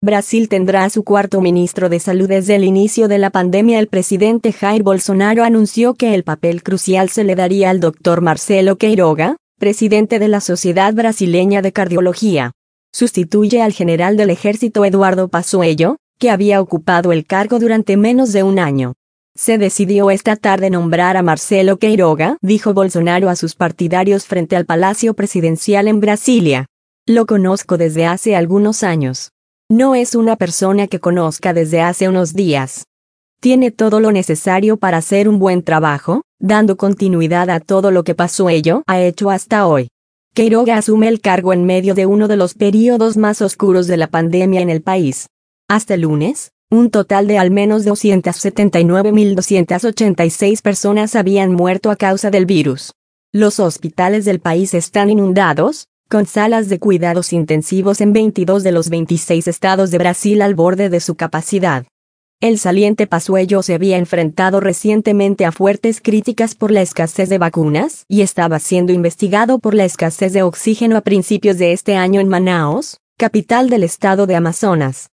Brasil tendrá a su cuarto ministro de salud desde el inicio de la pandemia. El presidente Jair Bolsonaro anunció que el papel crucial se le daría al Dr. Marcelo Queiroga, presidente de la Sociedad Brasileña de Cardiología. Sustituye al general del ejército Eduardo Pazuello, que había ocupado el cargo durante menos de un año. Se decidió esta tarde nombrar a Marcelo Queiroga, dijo Bolsonaro a sus partidarios frente al Palacio Presidencial en Brasilia. Lo conozco desde hace algunos años. No es una persona que conozca desde hace unos días. Tiene todo lo necesario para hacer un buen trabajo, dando continuidad a todo lo que Pazuello ha hecho hasta hoy. Queiroga asume el cargo en medio de uno de los periodos más oscuros de la pandemia en el país. Hasta el lunes, un total de al menos 279.286 personas habían muerto a causa del virus. Los hospitales del país están inundados, con salas de cuidados intensivos en 22 de los 26 estados de Brasil al borde de su capacidad. El saliente Pazuello se había enfrentado recientemente a fuertes críticas por la escasez de vacunas y estaba siendo investigado por la escasez de oxígeno a principios de este año en Manaos, capital del estado de Amazonas.